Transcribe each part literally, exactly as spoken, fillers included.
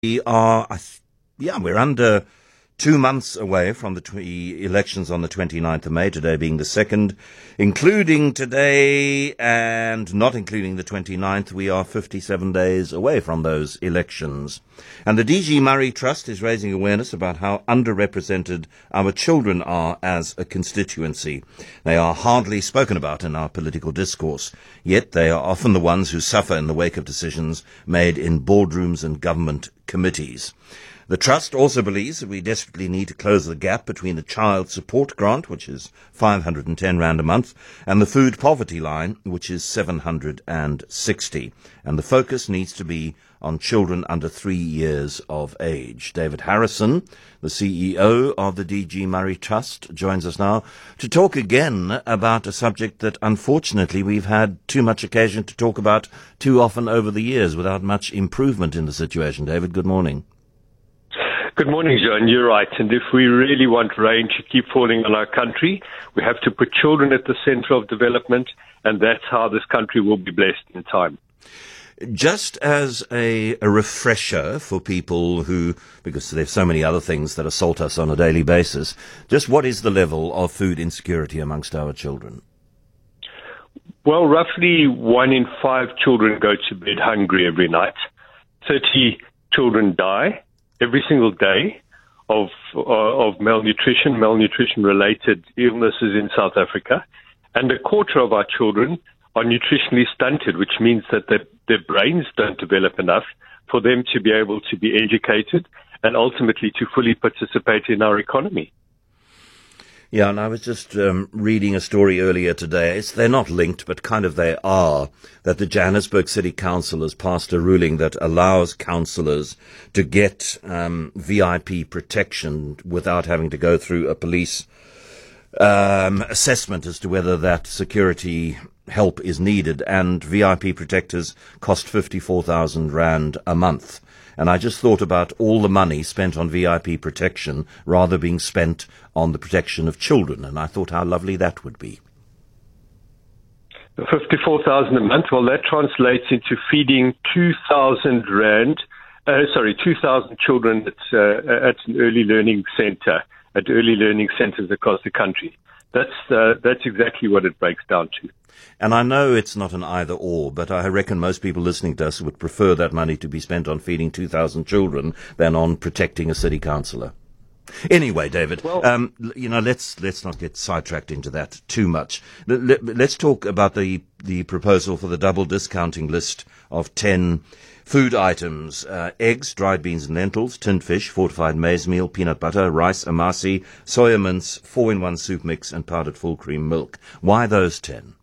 We are, I th- yeah, we're under two months away from the tw- elections on the twenty-ninth of May, today being the second. Including today and not including the twenty-ninth, we are fifty-seven days away from those elections. And the D G Murray Trust is raising awareness about how underrepresented our children are as a constituency. They are hardly spoken about in our political discourse, yet they are often the ones who suffer in the wake of decisions made in boardrooms and government committees. The Trust also believes that we desperately need to close the gap between the Child Support Grant, which is five hundred ten rand a month, and the Food Poverty Line, which is seven hundred sixty. And the focus needs to be on children under three years of age. David Harrison, the C E O of the D G Murray Trust, joins us now to talk again about a subject that unfortunately we've had too much occasion to talk about too often over the years without much improvement in the situation. David, good morning. Good morning, John. You're right. And if we really want rain to keep falling on our country, we have to put children at the center of development, and that's how this country will be blessed in time. Just as a, a refresher for people who, because there's so many other things that assault us on a daily basis, just what is the level of food insecurity amongst our children? Well, roughly one in five children go to bed hungry every night. thirty children die every single day of uh, of malnutrition, malnutrition-related illnesses in South Africa. And a quarter of our children are nutritionally stunted, which means that their, their brains don't develop enough for them to be able to be educated and ultimately to fully participate in our economy. Yeah, and I was just um, reading a story earlier today. It's, they're not linked, but kind of they are, that the Johannesburg City Council has passed a ruling that allows councillors to get um, V I P protection without having to go through a police um, assessment as to whether that security help is needed. And V I P protectors cost fifty-four thousand rand a month. And I just thought about all the money spent on V I P protection rather being spent on the protection of children. And I thought how lovely that would be. fifty-four thousand a month, well, that translates into feeding two thousand rand, uh, sorry, two thousand children at, uh, at an early learning center, at early learning centers across the country. That's, uh, that's exactly what it breaks down to. And I know it's not an either or, but I reckon most people listening to us would prefer that money to be spent on feeding two thousand children than on protecting a city councillor. Anyway, David, well, um, you know, let's let's not get sidetracked into that too much. Let, let's talk about the, the proposal for the double discounting list of ten food items: uh, eggs, dried beans and lentils, tinned fish, fortified maize meal, peanut butter, rice, amasi, soya mince, four-in-one soup mix, and powdered full cream milk. Why those ten?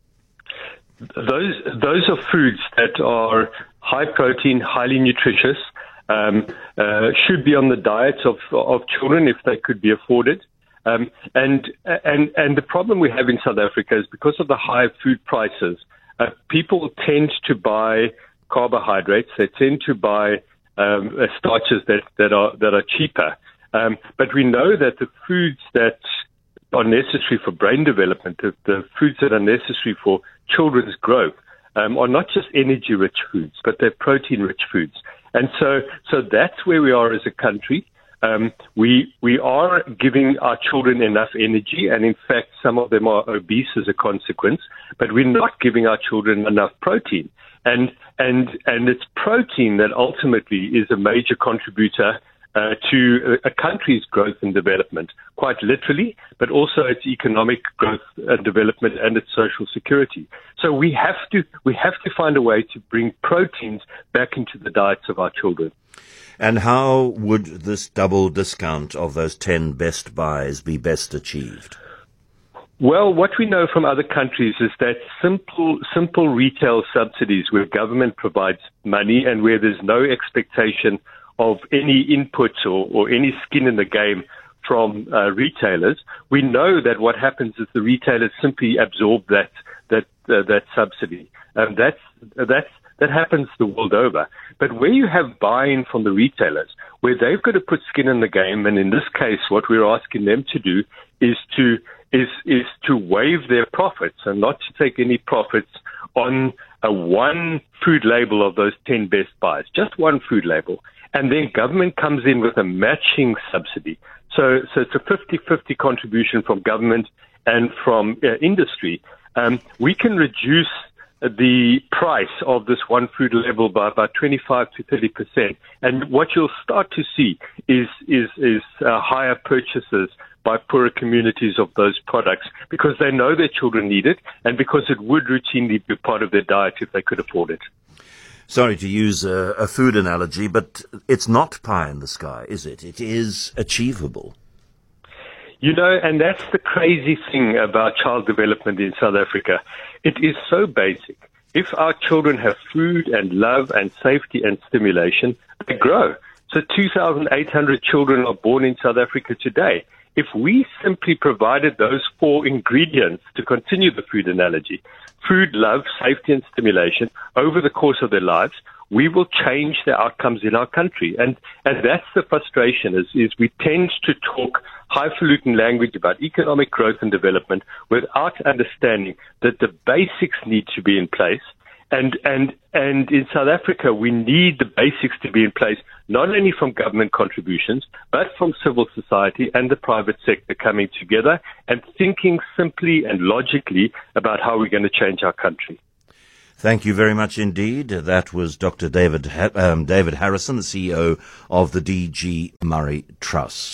Those those are foods that are high protein, highly nutritious, um, uh, should be on the diets of of children if they could be afforded. Um, and and and the problem we have in South Africa is because of the high food prices, uh, people tend to buy carbohydrates. They tend to buy um, uh, starches that that are that are cheaper. Um, but we know that the foods that are necessary for brain development, the, the foods that are necessary for children's growth, um, are not just energy-rich foods, but they're protein-rich foods. And so, so that's where we are as a country. Um, we we are giving our children enough energy, and in fact, some of them are obese as a consequence. But we're not giving our children enough protein, and and and it's protein that ultimately is a major contributor Uh, to a country's growth and development, quite literally, but also its economic growth and development and its social security. So we have to we have to find a way to bring proteins back into the diets of our children. And how would this double discount of those ten best buys be best achieved? Well, what we know from other countries is that simple simple retail subsidies where government provides money and where there's no expectation of any inputs or, or any skin in the game from uh, retailers, we know that what happens is the retailers simply absorb that that uh, that subsidy, and that's that's that happens the world over. But where you have buy-in from the retailers, where they've got to put skin in the game, and in this case, what we're asking them to do is to is is to waive their profits and not to take any profits on a one food label of those ten best buys, just one food label. and then government comes in with a matching subsidy. So, so it's a fifty-fifty contribution from government and from uh, industry. Um, we can reduce the price of this one food level by about twenty-five to thirty percent. And what you'll start to see is, is, is uh, higher purchases by poorer communities of those products because they know their children need it and because it would routinely be part of their diet if they could afford it. Sorry to use a, a food analogy, but it's not pie in the sky, is it? It is achievable. You know, and that's the crazy thing about child development in South Africa. It is so basic. If our children have food and love and safety and stimulation, they grow. So two thousand eight hundred children are born in South Africa today. If we simply provided those four ingredients, to continue the food analogy, food, love, safety, and stimulation over the course of their lives, we will change the outcomes in our country. And, and that's the frustration, is, is we tend to talk highfalutin language about economic growth and development without understanding that the basics need to be in place. And, and, and in South Africa, we need the basics to be in place, not only from government contributions, but from civil society and the private sector coming together and thinking simply and logically about how we're going to change our country. Thank you very much indeed. That was Doctor David, um, David Harrison, the C E O of the D G Murray Trust.